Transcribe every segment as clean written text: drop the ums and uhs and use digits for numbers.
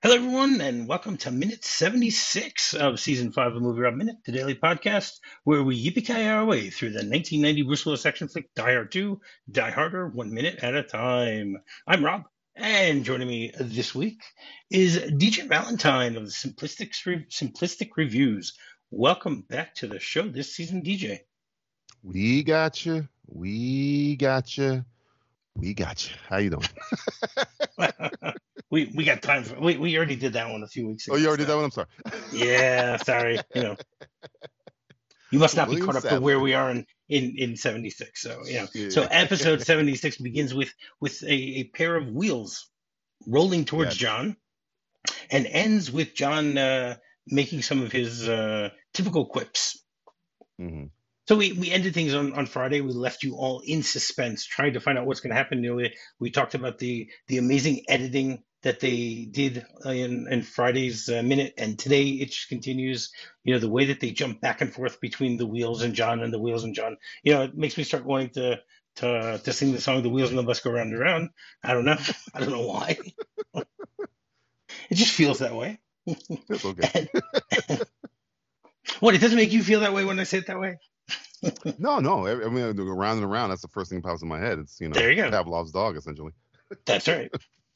Hello, everyone, and welcome to minute 76 of season 5 of Movie Rob Minute, the daily podcast where we yippee our way through the 1990 Bruce Willis action flick Die Hard 2, Die Harder, 1 minute at a time. I'm Rob, and joining me this week is DJ Valentine of the Simplistic Reviews. Welcome back to the show this season, DJ. We got you. We got you. We got you. How you doing? we got time for we already did that one a few weeks ago. Oh, you already did that one? I'm sorry. Yeah, sorry. You must not be William caught up to Sadler. where we are in 76. So Yeah. So episode 76 begins with a pair of wheels rolling towards Yes. John, and ends with John making some of his typical quips. hmm So we ended things on Friday. We left you all in suspense, trying to find out what's going to happen. We talked about the amazing editing that they did in Friday's minute, and today it just continues. The way that they jump back and forth between the wheels and John and the wheels and John. It makes me start wanting to sing the song "The Wheels on the Bus Go Round and Round." I don't know. I don't know why. It just feels that way. It's okay. What? It doesn't make you feel that way when I say it that way? No. I mean, around and around. That's the first thing that pops in my head. It's There you go. Pavlov's dog, essentially. That's right.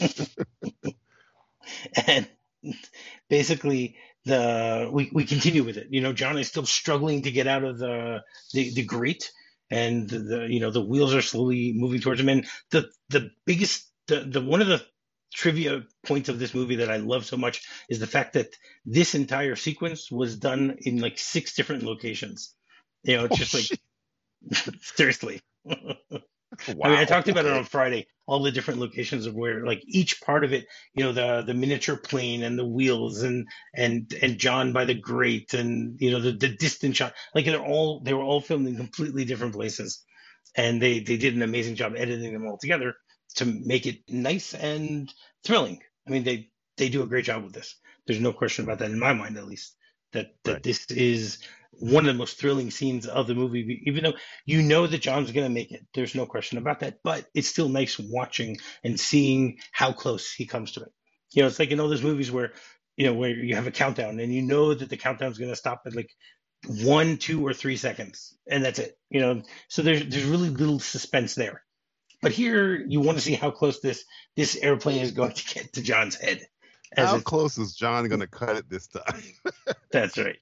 And basically, we continue with it. John is still struggling to get out of the grate, and the wheels are slowly moving towards him. And the biggest the one of the trivia points of this movie that I love so much is the fact that this entire sequence was done in like 6 different locations. It's just like seriously. Wow. I mean, I talked about it on Friday, all the different locations of where, like, each part of it, the miniature plane and the wheels and John by the grate and the distant shot, like they were all filmed in completely different places, and they did an amazing job editing them all together to make it nice and thrilling. I mean, they do a great job with this. There's no question about that in my mind, at least. That Right. this is one of the most thrilling scenes of the movie, even though that John's going to make it. There's no question about that. But it's still nice watching and seeing how close he comes to it. It's like in all those movies where you have a countdown and that the countdown's going to stop at like 1, 2, or 3 seconds, and that's it. So there's really little suspense there. But here you want to see how close this airplane is going to get to John's head. How close is John going to cut it this time? That's right.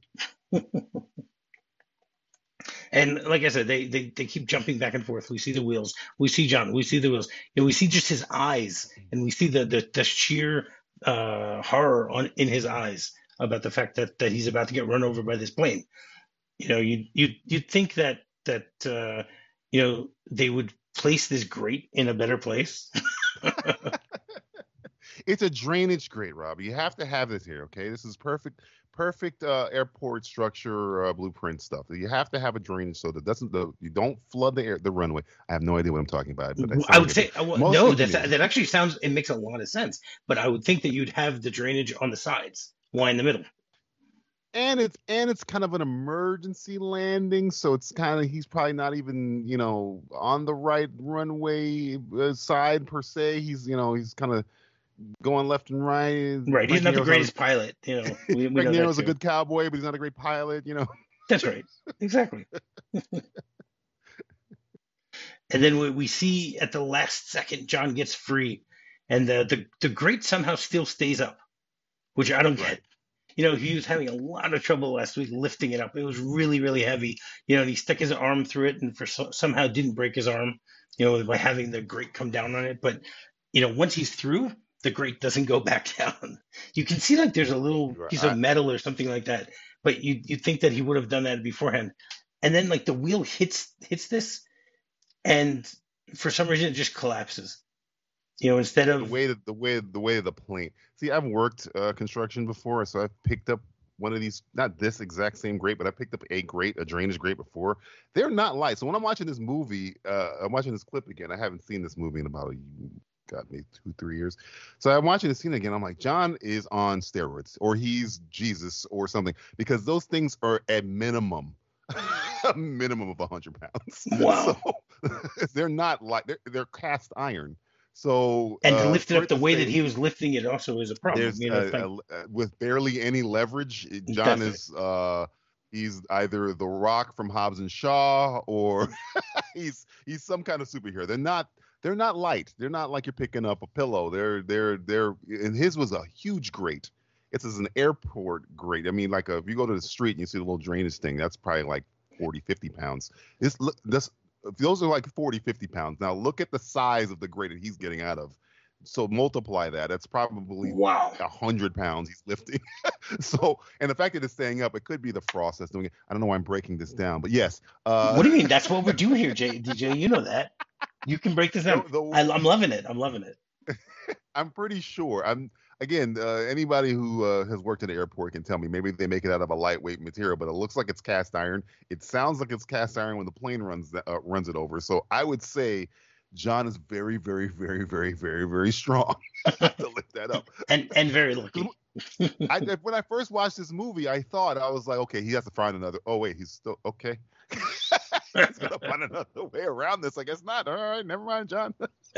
And like I said, they keep jumping back and forth. We see the wheels, we see John, we see the wheels, we see just his eyes, and we see the sheer horror in his eyes about the fact that he's about to get run over by this plane. You'd think that they would place this grate in a better place. It's a drainage grate, Rob. You have to have this here, okay? This is perfect airport structure blueprint stuff. You have to have a drainage so that you don't flood the runway. I have no idea what I'm talking about, but I would say no. That actually sounds. It makes a lot of sense. But I would think that you'd have the drainage on the sides. Why in the middle? And it's kind of an emergency landing, so it's kind of he's probably not even on the right runway side per se. He's kind of going left and right. Right, he's not the greatest pilot. Frank Nero's a good cowboy, but he's not a great pilot. That's right, exactly. And then we see at the last second, John gets free, and the grate somehow still stays up, which I don't get. He was having a lot of trouble last week lifting it up. It was really, really heavy. And he stuck his arm through it, and somehow didn't break his arm. By having the grate come down on it. But once he's through, the grate doesn't go back down. You can see like there's a little piece of metal or something like that. But you'd think that he would have done that beforehand. And then like the wheel hits this, and for some reason it just collapses. Instead of the way of the plane. See, I've worked construction before, so I've picked up one of these, not this exact same grate, but I picked up a drainage grate before. They're not light. So when I'm watching this movie, I'm watching this clip again. I haven't seen this movie in about maybe 2-3 years. So I'm watching the scene again. I'm like, John is on steroids, or he's Jesus or something, because those things are at minimum a minimum of 100 pounds. Wow. So they're not like they're cast iron. So And to lift it for up it the to way that say he was lifting it also is a problem. there's You know, it's like with barely any leverage, John that's right. is he's either the Rock from Hobbs and Shaw, or he's some kind of superhero. They're not light. They're not like you're picking up a pillow. They're and his was a huge grate. It's as an airport grate. I mean, like if you go to the street and you see the little drainage thing, that's probably like 40, 50 pounds. This those are like 40, 50 pounds. Now look at the size of the grate that he's getting out of. So multiply that. That's probably Wow. 100 pounds he's lifting. So, and the fact that it's staying up, it could be the frost that's doing it. I don't know why I'm breaking this down, but yes. What do you mean? That's what we're doing here, DJ. You know that. You can break this down. I'm loving it. I'm loving it. I'm pretty sure. Anybody who has worked at an airport can tell me. Maybe they make it out of a lightweight material, but it looks like it's cast iron. It sounds like it's cast iron when the plane runs it over. So I would say John is very, very, very, very, very, very strong to lift that up. And very lucky. When I first watched this movie, I was like, okay, he has to find another. Oh wait, he's still okay. He's gonna find another way around this. I guess not. All right, never mind, John.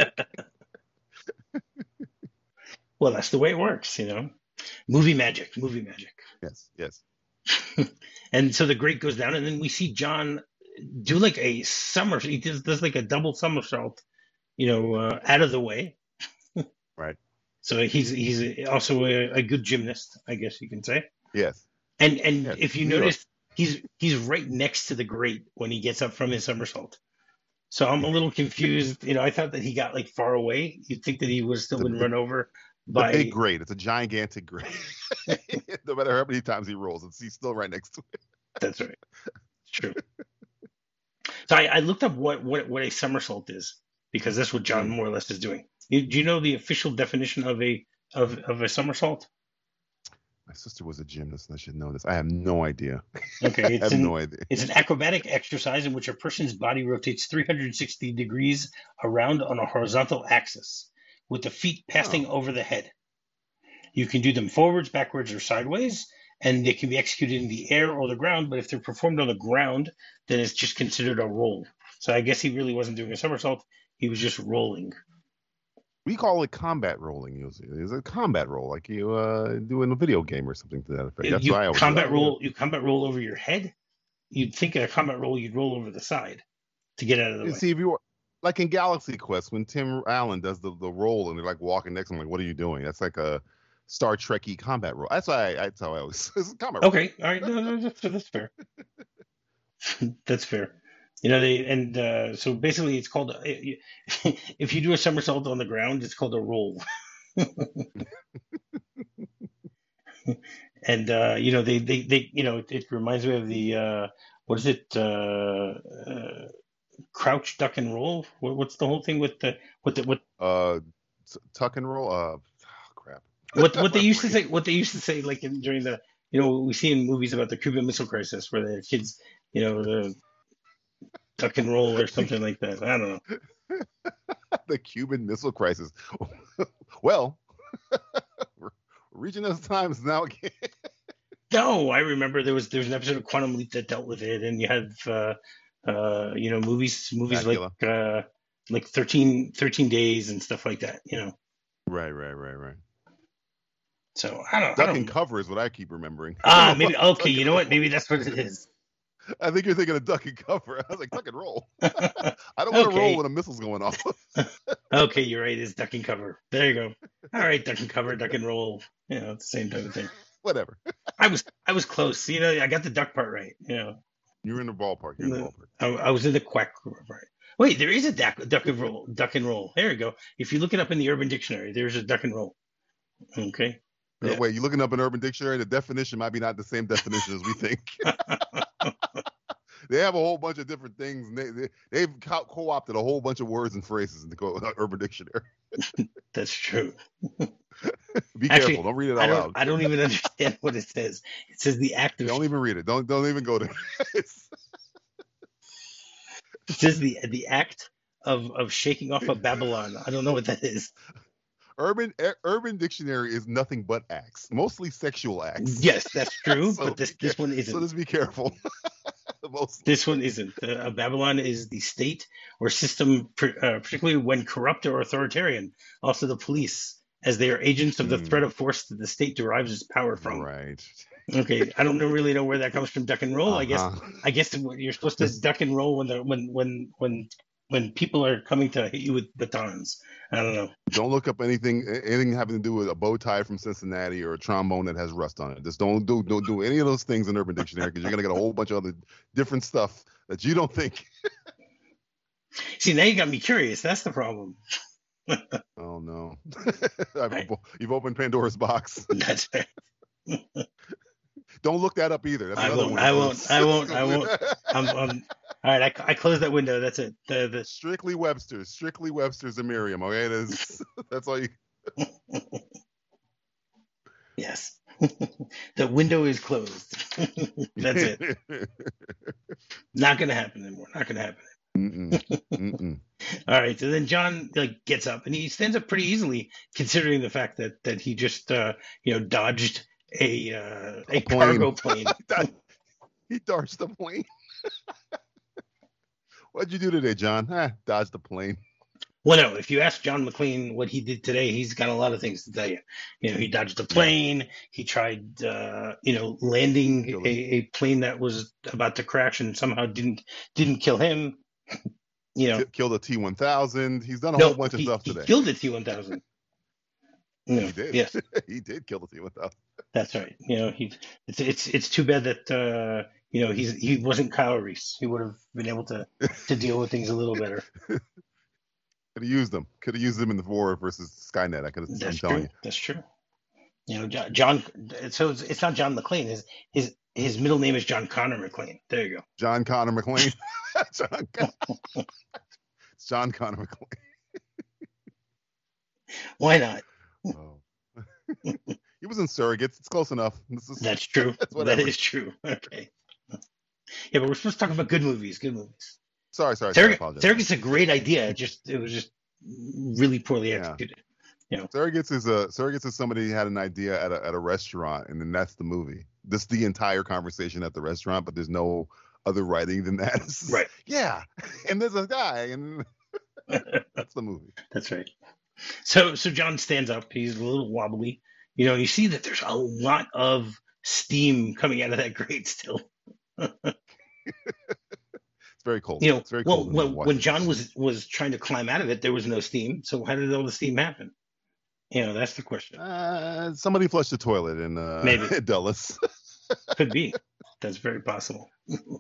Well, that's the way it works, Movie magic. Yes. And so the grate goes down, and then we see John do like a somersault. He does like a double somersault, out of the way. Right. So he's also a good gymnast, I guess you can say. Yes. And if you notice, he's right next to the grate when he gets up from his somersault. So I'm a little confused. I thought that he got like far away. You'd think that he would still been run over by a big grate. It's a gigantic grate. No matter how many times he rolls, he's still right next to it. That's right. True. So I looked up what a somersault is, because that's what John more or less is doing. Do you know the official definition of a somersault? My sister was a gymnast, and I should know this. I have no idea. Okay, I have no idea. It's an acrobatic exercise in which a person's body rotates 360 degrees around on a horizontal axis, with the feet passing over the head. You can do them forwards, backwards, or sideways, and they can be executed in the air or the ground. But if they're performed on the ground, then it's just considered a roll. So I guess he really wasn't doing a somersault; he was just rolling. We call it combat rolling. It's a combat roll, like you do in a video game or something to that effect. That's why I always combat roll. You combat roll over your head. You'd think in a combat roll, you'd roll over the side to get out of the way. See, if you were like in Galaxy Quest, when Tim Allen does the roll and they're like walking next to him, like, what are you doing? That's like a Star Trek-y combat roll. That's how I always. It's a combat roll. Okay, all right, no, that's fair. That's fair. So basically it's called, if you do a somersault on the ground, it's called a roll. And they it reminds me of the what is it, crouch, duck, and roll? What's the whole thing with tuck and roll? Crap. What they used to say like during the we see in movies about the Cuban Missile Crisis, where the kids the tuck and roll or something like that. I don't know. The Cuban Missile Crisis. Well, we're reaching those times now again. No, I remember there was an episode of Quantum Leap that dealt with it, and you had movies Dracula. like 13 Days and stuff like that. Right. So I don't. Duck and cover is what I keep remembering. Maybe okay. You know what? Maybe that's what it is. I think you're thinking of duck and cover. I was like, duck and roll. I don't want to roll when a missile's going off. Okay, you're right. It's duck and cover. There you go. All right, duck and cover, duck and roll. It's the same type of thing. Whatever. I was close. I got the duck part right. You were in the ballpark. I was in the quack part. Wait, there is a duck and roll. Duck and roll. There you go. If you look it up in the Urban Dictionary, there's a duck and roll. Okay. Yeah. Wait, you looking up an Urban Dictionary? The definition might be not the same definition as we think. They have a whole bunch of different things. And they've co-opted a whole bunch of words and phrases in the Urban Dictionary. That's true. Be careful. Don't read it out loud. I don't even understand what it says. It says the act of... Don't even read it. Don't even go there. It says the act of shaking off of Babylon. I don't know what that is. Urban Dictionary is nothing but acts, mostly sexual acts. Yes, that's true. So but this one isn't. So just be careful. Most. This one isn't. Babylon is the state or system, particularly when corrupt or authoritarian. Also, the police, as they are agents of the threat of force that the state derives its power from. Right. Okay, I don't really know where that comes from. Duck and roll. Uh-huh. I guess you're supposed to duck and roll when people are coming to hit you with batons. I don't know. Don't look up anything having to do with a bow tie from Cincinnati or a trombone that has rust on it. Just don't do any of those things in Urban Dictionary, because you're gonna get a whole bunch of other different stuff that you don't think. See, now you got me curious. That's the problem. Oh no. Right. You've opened Pandora's box. That's right. Don't look that up either. That's I another won't. one. I won't. I'm all right. I closed that window. That's it. The Strictly Webster's and Merriam. Okay, that's all you. Yes. The window is closed. That's it. Not gonna happen anymore. Not gonna happen. Mm-mm. All right. So then John gets up and he stands up pretty easily, considering the fact that he just dodged a cargo plane. He dodged the plane. What'd you do today, John? Dodged the plane. Well, no, if you ask John McClane what he did today, he's got a lot of things to tell you. He dodged a plane. He tried, landing a plane that was about to crash and somehow didn't kill him. Killed a T-1000. He's done a whole bunch of stuff today. He killed a T-1000. He did. Yes, he did kill the T-1000. That's right. It's too bad that he wasn't Kyle Reese. He would have been able to deal with things a little better. Could have used them. Could have used them in the war versus Skynet. I'm telling you. That's true. John. So it's not John McClane. His middle name is John Connor McClane. There you go. John Connor McClane. It's John Connor McClane. Why not? Oh. He was in Surrogates. It's close enough. That's true. That is true. Okay. Yeah, but we're supposed to talk about good movies. Good movies. Sorry. Surrogate's a great idea. It was just really poorly executed. Surrogates is somebody who had an idea at a restaurant, and then that's the movie. This is the entire conversation at the restaurant, but there's no other writing than that. Right. Yeah. And there's a guy, and that's the movie. That's right. So John stands up. He's a little wobbly. You see that there's a lot of steam coming out of that grate still. It's very cold. It's very cold. When John was trying to climb out of it, there was no steam. So how did all the steam happen? That's the question. Somebody flushed the toilet in maybe Dulles. Could be. That's very possible.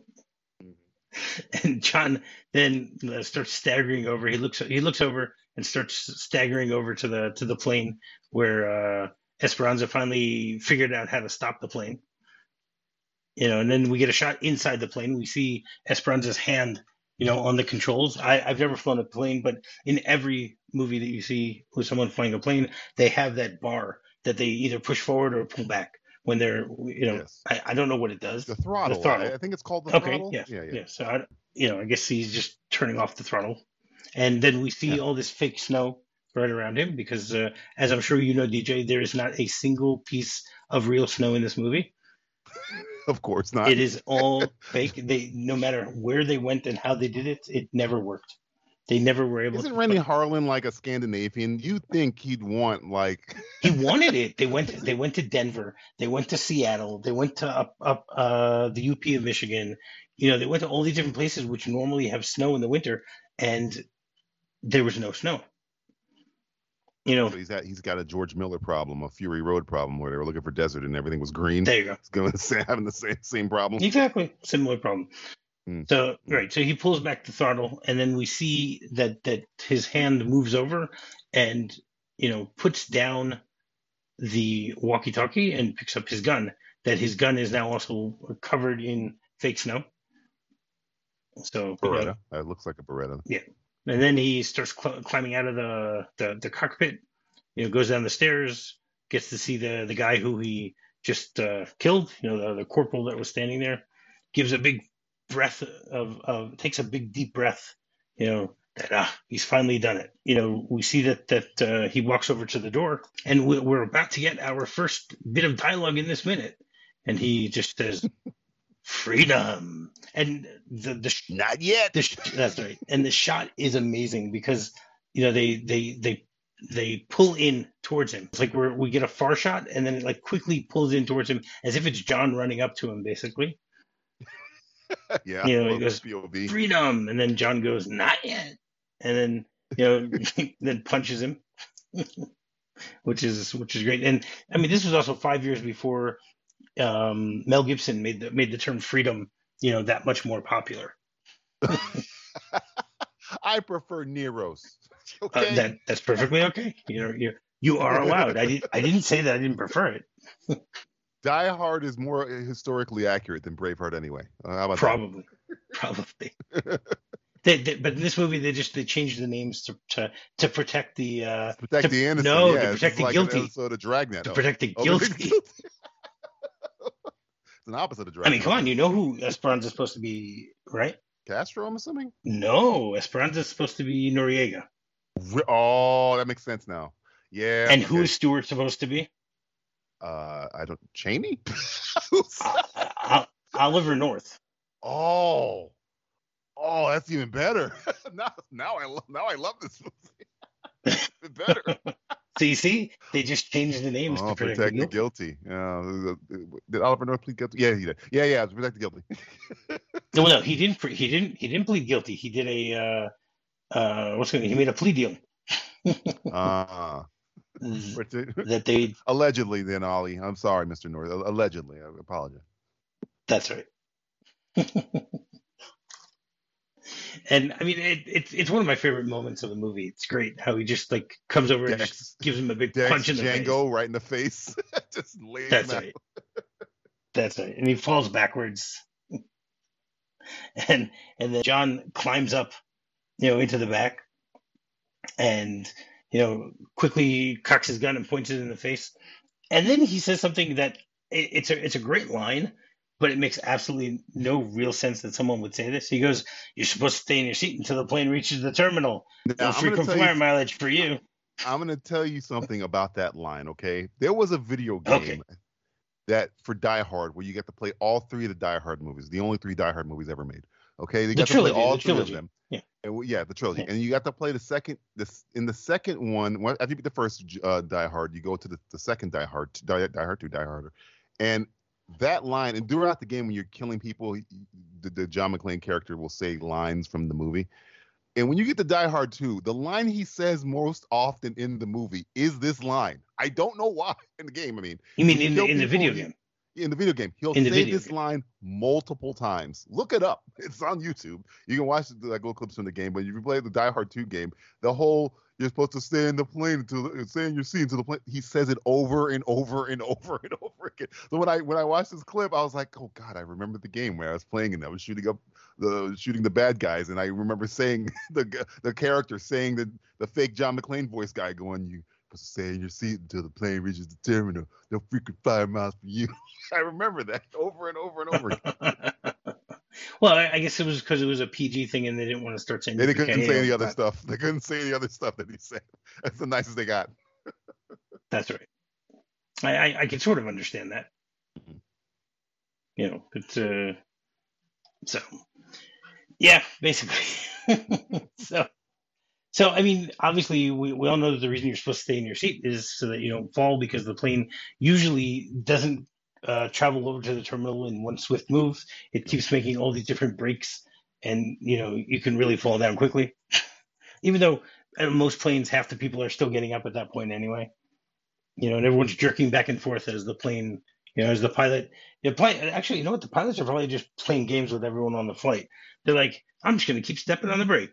And John then starts staggering over. He looks over and starts staggering over to the plane where Esperanza finally figured out how to stop the plane. And then we get a shot inside the plane. We see Esperanza's hand, on the controls. I've never flown a plane, but in every movie that you see with someone flying a plane, they have that bar that they either push forward or pull back when they're, Yes. I don't know what it does. The throttle. I think it's called the throttle. Okay, yeah. So, I guess he's just turning off the throttle. And then we see all this fake snow right around him because, as I'm sure you know, DJ, there is not a single piece of real snow in this movie. Of course not. It is all fake. No matter where they went and how they did it, it never worked. They never were able. Isn't Rennie Harlin like a Scandinavian? You think he'd want He wanted it. They went to Denver. They went to Seattle. They went to up the UP of Michigan. They went to all these different places which normally have snow in the winter, and there was no snow. But he's got a George Miller problem, a Fury Road problem, where they were looking for desert and everything was green. There you go. He's going to having the same problem. Exactly, similar problem. So so he pulls back the throttle, and then we see that his hand moves over, and puts down the walkie-talkie and picks up his gun. That his gun is now also covered in fake snow. So Beretta. It looks like a Beretta. Yeah. And then he starts climbing out of the cockpit, goes down the stairs, gets to see the guy who he just killed, the corporal that was standing there, gives a big breath takes a big deep breath, that he's finally done it. We see that he walks over to the door, and we're about to get our first bit of dialogue in this minute, and he just says, freedom. And Not yet. that's right. And the shot is amazing because they pull in towards him. It's like we get a far shot and then it like quickly pulls in towards him as if it's John running up to him, basically. Yeah. He goes POV. freedom, and then John goes not yet, and then then punches him, which is great. And I mean, this was also 5 years before Mel Gibson made the term freedom that much more popular. I prefer Nero's. Okay. That's perfectly okay. You are allowed. I didn't say that I didn't prefer it. Die Hard is more historically accurate than Braveheart anyway. How about Probably. But in this movie, they changed the names to protect the protect the innocent. No, yeah, to protect the like guilty. An episode of Dragnet. To protect the guilty. It's an opposite of Dragnet. I mean, come on, you know who Esperanza's supposed to be, right? Castro, I'm assuming. No, Esperanza's supposed to be Noriega. Oh, that makes sense now. Yeah. And who is Stewart supposed to be? I don't. Cheney. Oliver North. Oh, that's even better. now I love this movie. Even better. So you see, they just changed the names to protect the guilty. Did Oliver North plead guilty? Yeah, he did. Yeah, to protect the guilty. No, he didn't. He didn't plead guilty. He did a he made a plea deal. That they allegedly. Then Ollie, I'm sorry, Mr. North. Allegedly, I apologize. That's right. And I mean, it's one of my favorite moments of the movie. It's great how he just like comes over and just gives him a big punch in the face. Django right in the face. Just lays That's him right. That's right. And he falls backwards. And then John climbs up, into the back, and quickly cocks his gun and points it in the face. And then he says something that it's a great line, but it makes absolutely no real sense that someone would say this. He goes, "You're supposed to stay in your seat until the plane reaches the terminal. No frequent flyer mileage for you." I'm going to tell you something about that line, okay? There was a video game that for Die Hard where you get to play all three of the Die Hard movies, the only three Die Hard movies ever made. Okay, they got to play all three of them. Yeah, the trilogy, and you got to play the second one. After you beat the first Die Hard, you go to the second Die Hard, Die Hard 2, Die Harder, and that line. And throughout the game, when you're killing people, the John McClane character will say lines from the movie. And when you get to Die Hard 2, the line he says most often in the movie is this line. I don't know why in the game. I mean, you mean in the video game? In the video game, he'll say this line multiple times. Look it up. It's on YouTube. You can watch the little clips from the game. But if you play the Die Hard 2 game, the whole you're supposed to stay in the plane stay in your seat until the plane. He says it over and over and over and over again. So when I watched this clip, I was like, oh God, I remember the game where I was playing and I was shooting the bad guys, and I remember saying the character saying the fake John McClane voice guy going, "You supposed to stay in your seat until the plane reaches the terminal. No freaking flyer miles for you." I remember that over and over and over again. Well, I guess it was because it was a PG thing and they didn't want to start saying. They couldn't say any other stuff. They couldn't say any other stuff that he said. That's the nicest they got. That's right. I can sort of understand that. But so yeah, basically. So I mean, obviously, we all know that the reason you're supposed to stay in your seat is so that you don't fall, because the plane usually doesn't travel over to the terminal in one swift move. It keeps making all these different breaks, and you can really fall down quickly. Even though most planes, half the people are still getting up at that point anyway. And everyone's jerking back and forth as the plane, as the pilot. Actually, you know what? The pilots are probably just playing games with everyone on the flight. They're like, "I'm just going to keep stepping on the brake."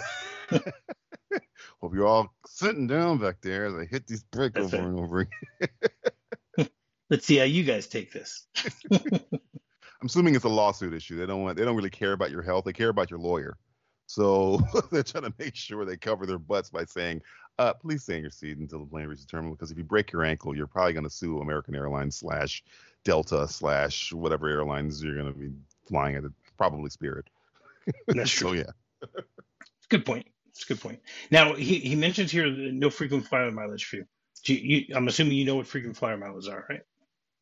Hope you're all sitting down back there as I hit these brakes over and over again. Let's see how you guys take this. I'm assuming it's a lawsuit issue. They don't really care about your health. They care about your lawyer. So they're trying to make sure they cover their butts by saying, please stay in your seat until the plane reaches the terminal, because if you break your ankle, you're probably going to sue American Airlines / Delta / whatever airlines you're going to be flying at, probably Spirit. That's true. So, yeah. It's a good point. Now, he mentions here no frequent flyer mileage for you. I'm assuming you know what frequent flyer miles are, right?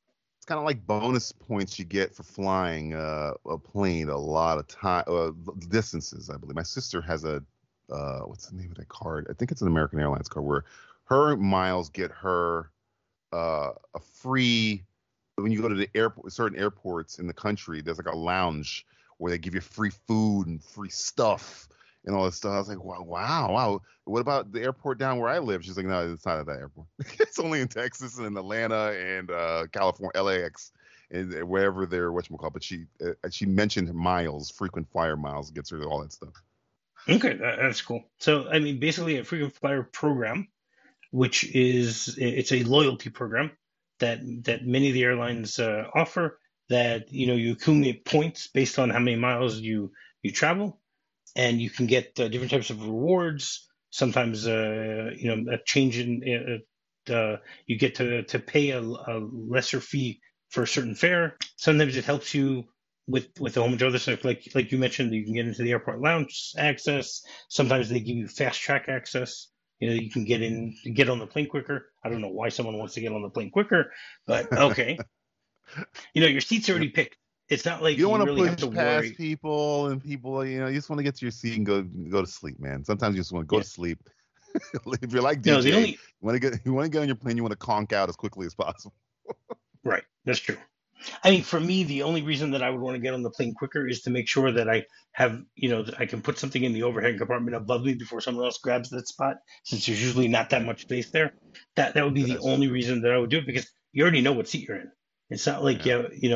it's kind of like bonus points you get for flying a plane a lot of time distances. I believe my sister has a what's the name of that card? I think it's an American Airlines card where her miles get her a free when you go to the airport. Certain airports in the country, there's like a lounge where they give you free food and free stuff and all this stuff. I was like, wow. What about the airport down where I live? She's like, no, it's not at that airport. It's only in Texas and in Atlanta and California, LAX, and wherever they're whatchamacallit. But she mentioned miles, frequent flyer miles gets her all that stuff. Okay, that's cool. So, I mean, basically a frequent flyer program, which it's a loyalty program that many of the airlines offer. That you accumulate points based on how many miles you travel, and you can get different types of rewards. Sometimes, a change in you get to pay a lesser fee for a certain fare. Sometimes it helps you with a whole bunch of other stuff, like you mentioned, you can get into the airport lounge access. Sometimes they give you fast track access. You can get on the plane quicker. I don't know why someone wants to get on the plane quicker, but okay. Your seat's already picked. It's not like you don't want really to have push to past worry. people and people. You just want to get to your seat and go to sleep, man. Sometimes you just want to go to sleep. If you're like No, DJ, you want to get on your plane. You want to conk out as quickly as possible. right. That's true. I mean, for me, the only reason that I would want to get on the plane quicker is to make sure that I have, that I can put something in the overhead compartment above me before someone else grabs that spot, since there's usually not that much space there. That would be the only reason that I would do it, because you already know what seat you're in. It's not like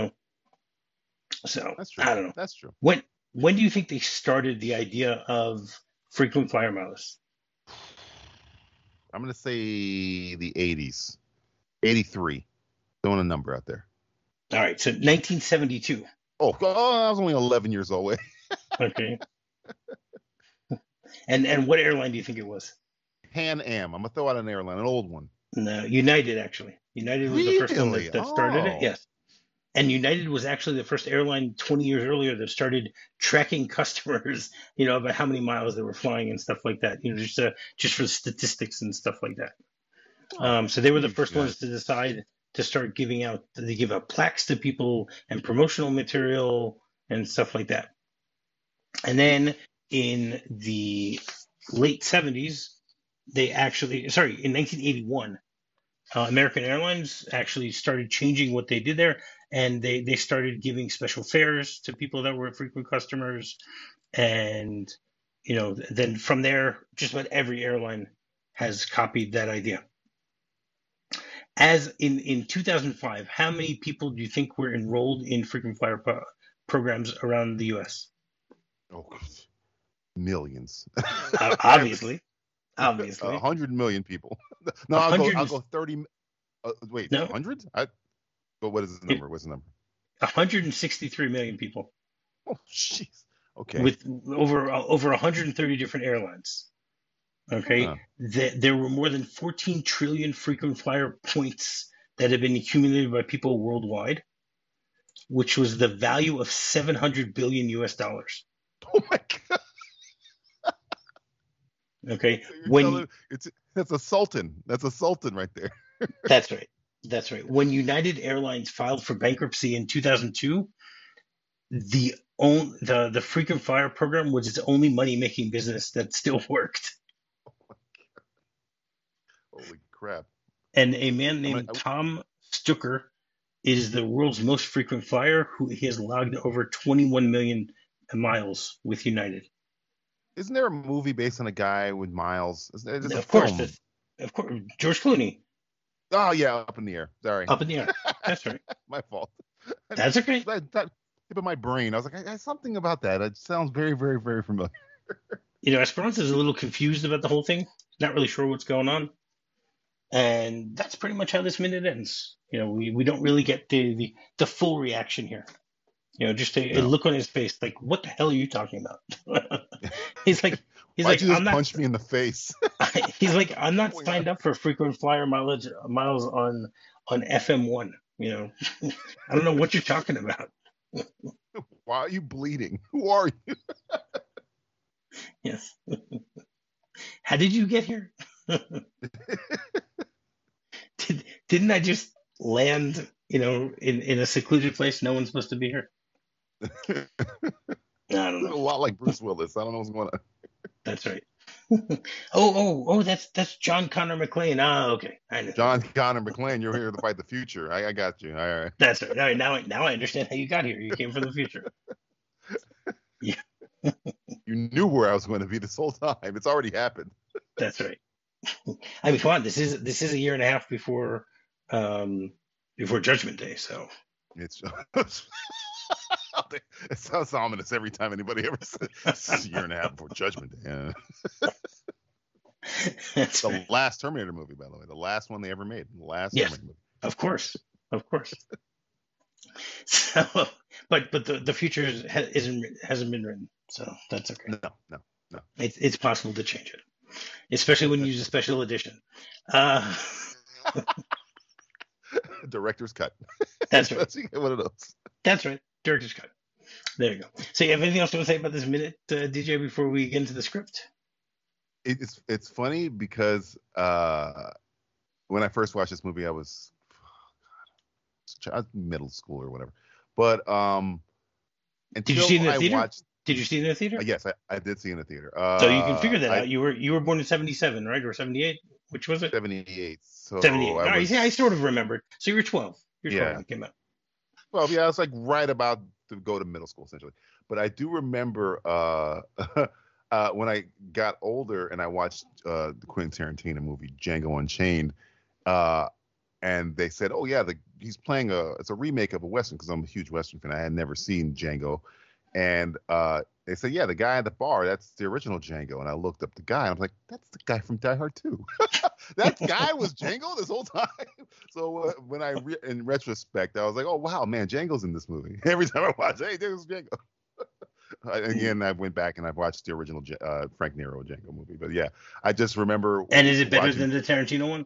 So That's true. I don't know. That's true. When do you think they started the idea of frequent flyer miles? I'm gonna say the 80s, 83. Throwing a number out there. All right, so 1972. Oh, I was only 11 years old. Okay. And what airline do you think it was? Pan Am. I'm gonna throw out an airline, an old one. No, United, actually. United was the first one that started it. Yes. And United was actually the first airline 20 years earlier that started tracking customers, about how many miles they were flying and stuff like that, just for statistics and stuff like that. So they were the first ones to decide to start they give out plaques to people and promotional material and stuff like that. And then in the late 70s, in 1981, American Airlines actually started changing what they did there, and they started giving special fares to people that were frequent customers. And, then from there, just about every airline has copied that idea. As in 2005, how many people do you think were enrolled in frequent flyer programs around the U.S.? Oh, millions. Obviously. 100 million people. No, I'll go 30. Wait, no? 100? What is the number? What's the number? 163 million people. Oh, jeez. Okay. With over 130 different airlines. Okay. There were more than 14 trillion frequent flyer points that have been accumulated by people worldwide, which was the value of 700 billion US dollars. Oh my God. Okay. That's a sultan. That's a sultan right there. That's right. When United Airlines filed for bankruptcy in 2002, the frequent flyer program was its only money-making business that still worked. Oh my God. Holy crap. And a man named Tom Stucker is the world's most frequent flyer, he has logged over 21 million miles with United. Isn't there a movie based on a guy with miles? Of course, George Clooney. Oh yeah, Up in the Air. Sorry. Up in the Air. That's right. My fault. That's okay. That tip of my brain. I was like, something about that. It sounds very, very, very familiar. Esperanza is a little confused about the whole thing. Not really sure what's going on. And that's pretty much how this minute ends. We don't really get the full reaction here. Just a look on his face, like, what the hell are you talking about? he's like, Why'd you just punch me in the face? He's like, I'm not signed up for frequent flyer miles on FM1. I don't know what you're talking about. Why are you bleeding? Who are you? Yes. How did you get here? Didn't I just land in a secluded place. No one's supposed to be here. I don't A know. lot like Bruce Willis. I don't know what's going on. That's right. Oh, that's John Connor McClane. Ah, okay. I know. John Connor McClane, you're here to fight the future. I got you. All right. That's right. All right. Now I understand how you got here. You came from the future. Yeah, You knew where I was going to be this whole time. It's already happened. that's right. I mean, come on. This is a year and a half before Judgment Day. So It's it sounds ominous every time anybody ever says it's a year and a half before Judgment Day. Yeah. that's The right. last Terminator movie, by the way, the last one they ever made. The last Yes, Terminator movie. of course. So, but the future hasn't been written, so that's okay. No. It's possible to change it, especially when you use a special edition. Uh, Director's cut. that's right. You get one of those. That's right. Director's cut. There you go. So, you have anything else to say about this minute, DJ, before we get into the script? It's funny because when I first watched this movie, I was middle school or whatever. But Did you see it in the theater? watched, Did you see it in the theater? yes, I did see it in the theater. So you can figure that out. You were born in 77, right, or 78? Which was it? 78. So 78. All I right, was, yeah, I sort of remembered. So you were 12. You're 12 Yeah. when it came out. well, yeah, I was like right about to go to middle school essentially. But I do remember when I got older and I watched the Quentin Tarantino movie Django Unchained, and they said, "Oh yeah, he's playing it's a remake of a western," because I'm a huge western fan. I had never seen Django, and they said, "Yeah, the guy at the bar, that's the original Django." And I looked up the guy, and I'm like, "That's the guy from Die Hard 2." That guy was Django this whole time. So when in retrospect, I was like, "Oh wow, man, Django's in this movie." Every time I watch, hey, there's Django. Again, I went back and I've watched the original Frank Nero Django movie. But yeah, I just remember. And is it better than the Tarantino one?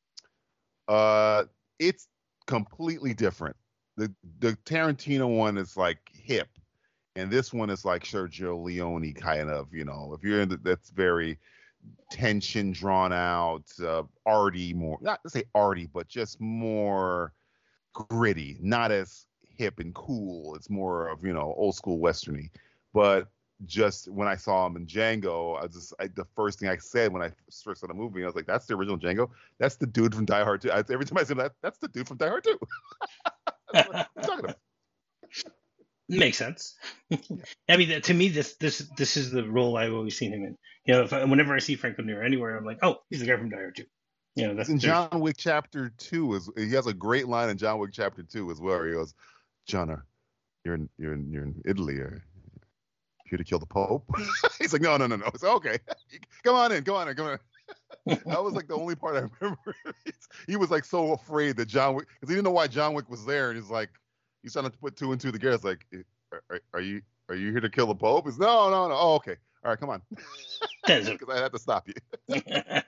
It's completely different. The Tarantino one is like hip, and this one is like Sergio Leone kind of. If you're that's very tension drawn out, arty, more not to say arty, but just more gritty, not as hip and cool. It's more of old school westerny. But just when I saw him in Django, the first thing I said when I first saw the movie, I was like, "That's the original Django. That's the dude from Die Hard 2." Every time I say that, that's the dude from Die Hard 2. That's what I'm talking about. Makes sense. I mean, to me, this is the role I've always seen him in. Whenever I see Franco Nero anywhere, I'm like, "Oh, he's the guy from Die Hard 2." That's in John Wick Chapter 2 he has a great line in John Wick Chapter 2 as well. Where he goes, "John, you're in Italy, or here to kill the Pope?" He's like, no. It's okay. Come on in. That was like the only part I remember. He was like so afraid that John Wick, because he didn't know why John Wick was there, and he's like, he's trying to put two and two together. It's like, are you here to kill the Pope? He's no. Oh, okay. All right, come on. Because I had to stop you.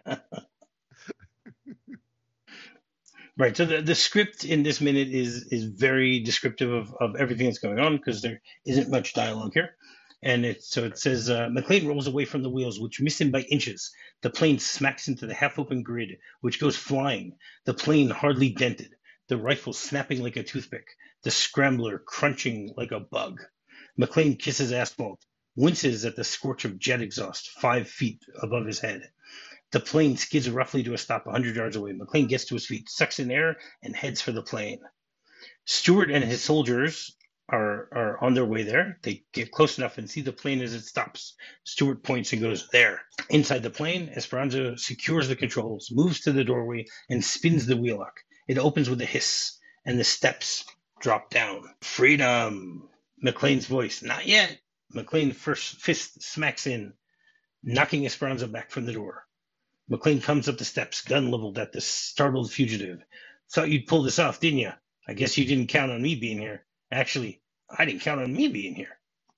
Right. So the script in this minute is very descriptive of everything that's going on, because there isn't much dialogue here. And it says, McClane rolls away from the wheels, which miss him by inches. The plane smacks into the half-open grid, which goes flying. The plane hardly dented. The rifle snapping like a toothpick. The scrambler crunching like a bug. McClane kisses asphalt, winces at the scorch of jet exhaust 5 feet above his head. The plane skids roughly to a stop 100 yards away. McClane gets to his feet, sucks in air, and heads for the plane. Stewart and his soldiers are on their way there. They get close enough and see the plane as it stops. Stewart points and goes, "There." Inside the plane, Esperanza secures the controls, moves to the doorway, and spins the wheel lock. It opens with a hiss, and the steps drop down. "Freedom!" McClane's voice. "Not yet." McClane first fist smacks in, knocking Esperanza back from the door. McClane comes up the steps, gun leveled at the startled fugitive. "Thought you'd pull this off, didn't you? I guess you didn't count on me being here. Actually, I didn't count on me being here."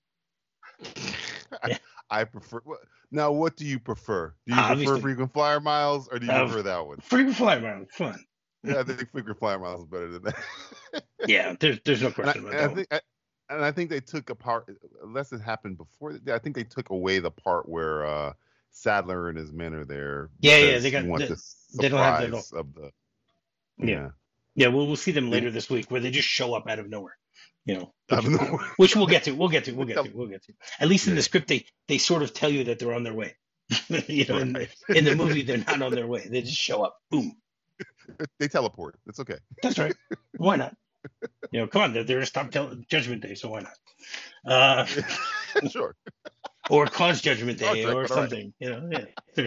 I prefer. Now, what do you prefer? Do you prefer Frequent Flyer Miles, or do you prefer that one? Frequent Flyer Miles, fun. Yeah, I think Frequent Flyer Miles is better than that. Yeah, there's no question about that. I think they took a part, unless it happened before. I think they took away the part where Sadler and his men are there. Yeah, they don't have that. Of the. Yeah. Yeah, we'll see them later this week where they just show up out of nowhere. You know, I don't know. which we'll get to. We'll get to. We'll get to. We'll get to. At least in Yeah, the script, they sort of tell you that they're on their way. You know, right. in the movie, they're not on their way. They just show up. Boom. They teleport. It's okay. That's right. Why not? You know, come on. They're a stop Judgment Day, so why not? Sure. Or cause Judgment Star Day Trek, or but all right. something. You know, yeah.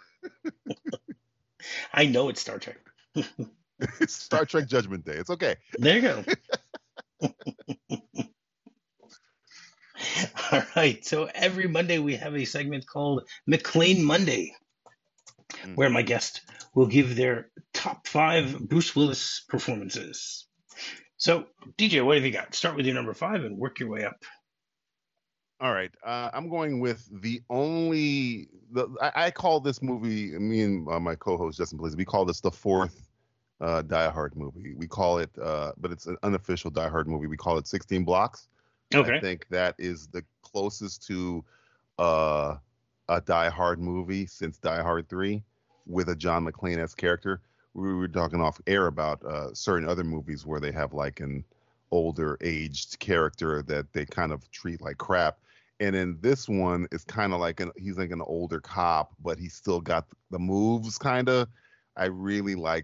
I know it's Star Trek. It's Star Trek Judgment Day. It's okay. There you go. All right. So every Monday we have a segment called McClane Monday, where my guest will give their top 5 Bruce Willis performances. So, DJ, what have you got? Start with your number 5 and work your way up. All right. I'm going with I call this movie, me and my co-host Justin Blaze, we call this the 4th Die Hard movie. We call it, but it's an unofficial Die Hard movie. We call it 16 Blocks. Okay. I think that is the closest to a Die Hard movie since Die Hard 3 with a John McClane-esque character. We were talking off air about certain other movies where they have like an older aged character that they kind of treat like crap. And in this one, it's kind of like he's like an older cop, but he's still got the moves kind of. I really like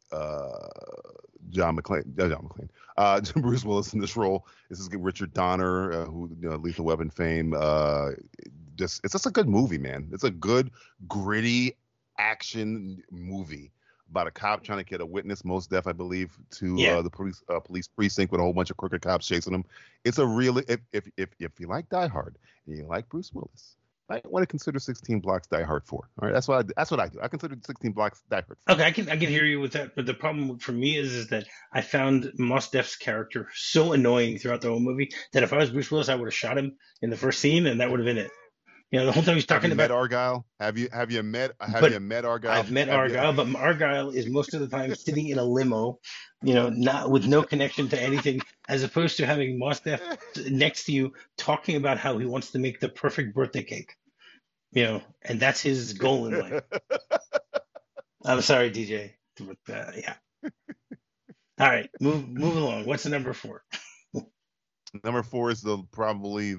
Bruce Willis in this role. This is Richard Donner, who Lethal Weapon fame. It's just a good movie, man. It's a good, gritty action movie about a cop trying to get a witness, Mos Def, I believe, to the police precinct with a whole bunch of crooked cops chasing him. It's a really, if you like Die Hard and you like Bruce Willis, I want to consider 16 Blocks Die Hard 4. All right, that's what I do. I consider 16 Blocks Die Hard 4. Okay, I can hear you with that, but the problem for me is that I found Mos Def's character so annoying throughout the whole movie that if I was Bruce Willis, I would have shot him in the first scene, and that would have been it. You know, the whole time he's talking about Argyle. Have you met Argyle? I've met Argyle, but Argyle is most of the time sitting in a limo, you know, not with no connection to anything, as opposed to having Mos Def next to you talking about how he wants to make the perfect birthday cake. You know, and that's his goal in life. I'm sorry, DJ, but yeah. All right, move along. What's the number 4? Number 4 is the probably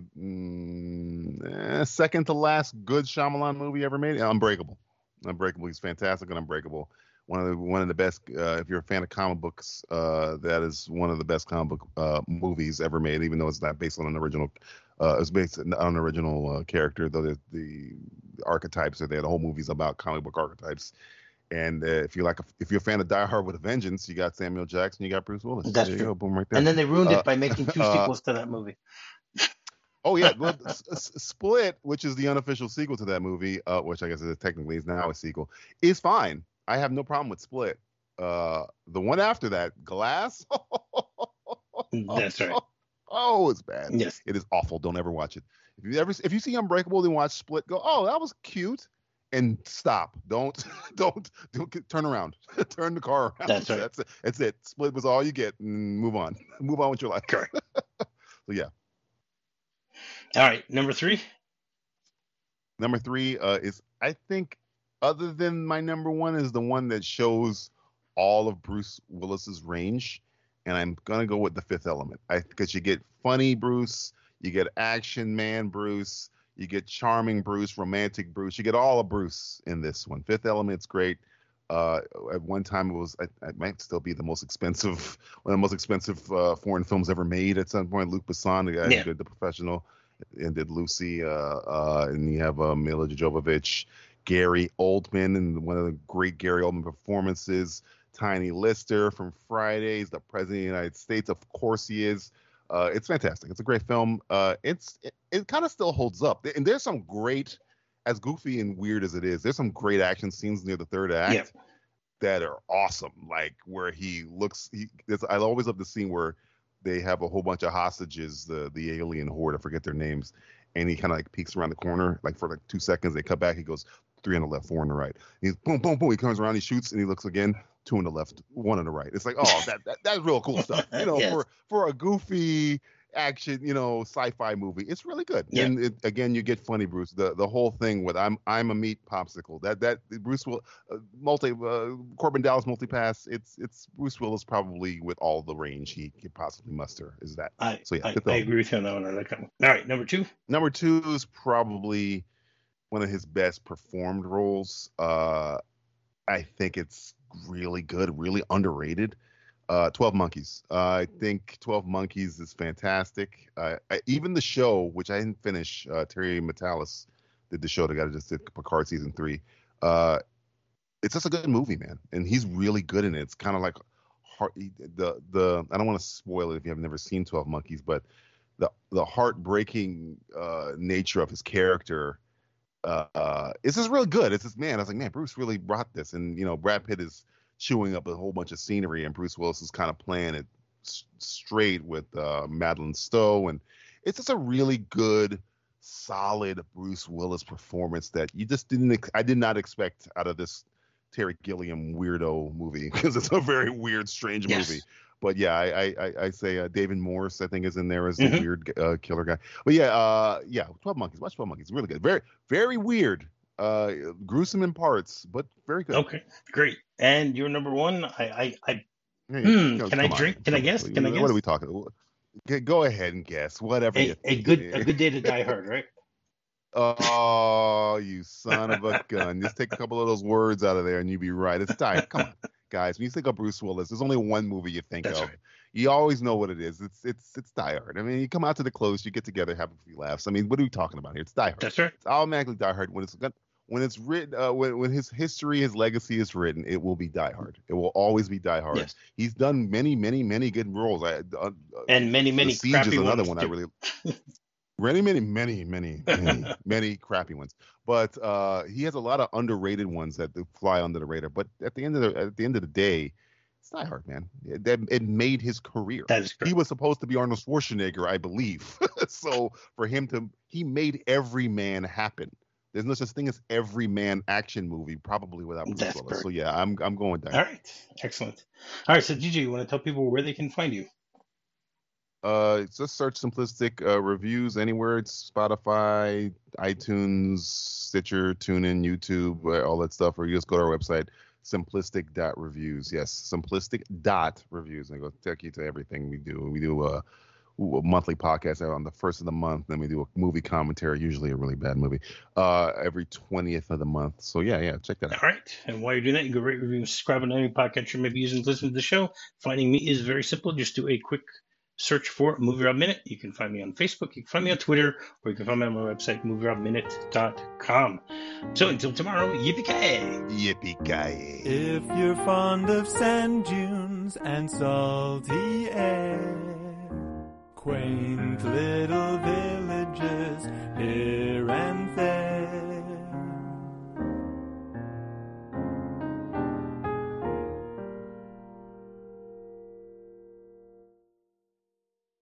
second to last good Shyamalan movie ever made. Unbreakable. He's fantastic in Unbreakable. One of the best. If you're a fan of comic books, that is one of the best comic book movies ever made. Even though it's not based on an original, it's based on an original character. Though the archetypes are there. The whole movie's about comic book archetypes. And if you're a fan of Die Hard with a Vengeance, you got Samuel Jackson, you got Bruce Willis. That's there true. You go, boom, right there. And then they ruined it by making 2 sequels to that movie. Oh yeah, well, Split, which is the unofficial sequel to that movie, which I guess technically is now a sequel, is fine. I have no problem with Split. The one after that, Glass. That's right. Oh, it's bad. Yes, it is awful. Don't ever watch it. If you see Unbreakable, then watch Split. Go, oh, that was cute. And stop. Don't turn around. Turn the car around. That's right. That's it. Split was all you get. Move on. Move on with your life. Correct. So yeah. All right, number 3. Number 3 is, I think, other than my number 1, is the one that shows all of Bruce Willis's range, and I'm gonna go with The Fifth Element. Because you get funny Bruce, you get action man Bruce. You get charming Bruce, romantic Bruce. You get all of Bruce in this one. Fifth Element's great. At one time, it might still be one of the most expensive foreign films ever made. At some point, Luc Besson, the guy who did The Professional, and did Lucy, and you have Mila Jovovich, Gary Oldman, and one of the great Gary Oldman performances. Tiny Lister from Fridays, the President of the United States. Of course, he is. It's fantastic. It's a great film. It kind of still holds up. And there's some great, as goofy and weird as it is, there's some great action scenes near the third act that are awesome. Like where I always love the scene where they have a whole bunch of hostages, the alien horde, I forget their names, and he kind of like peeks around the corner, like for like 2 seconds. They cut back. He goes 3 on the left, 4 on the right. He's boom, boom, boom. He comes around, he shoots, and he looks again. 2 on the left, 1 on the right. It's like, oh, that's real cool stuff. You know, for a goofy action, sci-fi movie. It's really good. Yeah. And again, you get funny Bruce. The whole thing with I'm a meat popsicle. That Bruce will Corbin Dallas multipass. It's Bruce Willis probably with all the range he could possibly muster. Is that? I good agree with you on that one. I like that one. All right, number two. Number two is probably one of his best performed roles. I think it's really good, really underrated. 12 Monkeys. I think 12 Monkeys is fantastic. Even the show, which I didn't finish, Terry Matalas did the show that got just did Picard season 3. It's just a good movie, man, and he's really good in it. It's kind of like the I don't want to spoil it if you have never seen 12 Monkeys, but the heartbreaking nature of his character. It's just really good. It's just, man, I was like, man, Bruce really brought this. And, Brad Pitt is chewing up a whole bunch of scenery, and Bruce Willis is kind of playing it straight with Madeline Stowe. And it's just a really good, solid Bruce Willis performance that you just I did not expect out of this Terry Gilliam weirdo movie, because it's a very weird, strange movie. But yeah, I say David Morse, I think, is in there as the weird killer guy. But yeah, 12 Monkeys. Watch 12 Monkeys. Really good. Very, very weird. Gruesome in parts, but very good. Okay, great. And your number one, can I drink? Can I guess? Can I guess? What are we talking about? Go ahead and guess. Whatever. A good day to Die Hard, right? Oh, you son of a gun. Just take a couple of those words out of there and you'd be right. It's Die Hard. Come on. Guys, when you think of Bruce Willis, there's only one movie you think of. Right. You always know what it is. It's Die Hard. I mean, you come out to the close, you get together, have a few laughs. I mean, what are we talking about here? It's Die Hard. That's right. It's automatically Die Hard. When it's written, when his history, his legacy is written, it will be Die Hard. It will always be Die Hard. Yes. He's done many, many, many good roles. And many Siege crappy is another ones one too. I really many crappy ones. But he has a lot of underrated ones that fly under the radar. But at the end of the day, it's Die Hard, man. It made his career. That is correct. He was supposed to be Arnold Schwarzenegger, I believe. So for him he made Every Man happen. There's no such thing as every man action movie, probably without Bruce Willis. So yeah, I'm going Die Hard. All right, excellent. All right, so DJ, you want to tell people where they can find you? Just search Simplistic Reviews anywhere. It's Spotify, iTunes, Stitcher, TuneIn, YouTube, all that stuff. Or you just go to our website, simplistic.reviews. Yes, simplistic.reviews. And I go take you to everything we do. We do a monthly podcast on the first of the month. Then we do a movie commentary, usually a really bad movie, every 20th of the month. So yeah, check that out. All right. And while you're doing that, you can rate, review, and subscribe on any podcast you may be using to listen to the show. Finding me is very simple. Just do a quick search for Movie Rob Minute. You can find me on Facebook, you can find me on Twitter, or you can find me on my website, movierobminute.com. So until tomorrow, yippee-ki-yay! Yippee-ki-yay! If you're fond of sand dunes and salty air, quaint little villages here and